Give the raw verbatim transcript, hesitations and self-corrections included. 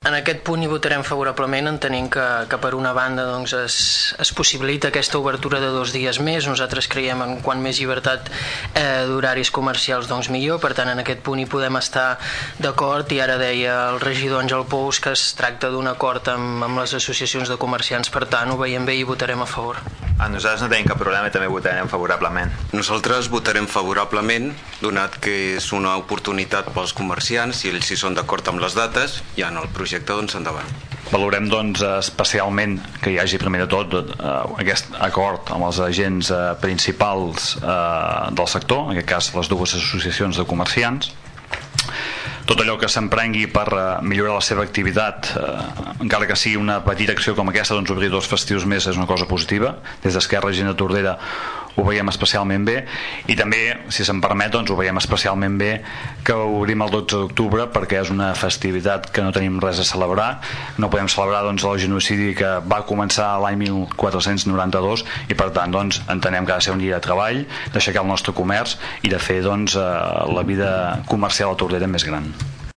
En aquest punt hi votarem favorablement, entenent que, que per una banda doncs, es, es possibilita aquesta obertura de dos dies més. Nosaltres creiem en quant més llibertat eh, d'horaris comercials doncs millor, per tant en aquest punt hi podem estar d'acord. I ara deia el regidor Àngel Pous que es tracta d'un acord amb, amb les associacions de comerciants, per tant ho veiem bé i votarem a favor. A nosaltres no tenim cap problema i també votarem favorablement. Nosaltres votarem favorablement, donat que és una oportunitat pels comerciants i ells si són d'acord amb les dates i en el projecte doncs endavant. Valorem doncs especialment que hi hagi primer de tot eh, aquest acord amb els agents eh, principals eh, del sector, en aquest cas les dues associacions de comerciants. Tot allò que s'emprengui per uh, millorar la seva activitat, uh, encara que sigui una petita acció com aquesta, doncs obrir dos festius més és una cosa positiva. Des d'Esquerra Gent de Tordera ho veiem especialment bé, i també, si se'm permet, doncs ho veiem especialment bé que obrim el dotze d'octubre, perquè és una festivitat que no tenim res a celebrar. No podem celebrar doncs, el genocidi que va començar l'any mil quatre-cents noranta-dos, i per tant doncs, entenem que ha de ser un dia de treball, d'aixecar el nostre comerç i de fer doncs, uh, la vida comercial a Tordera més gran.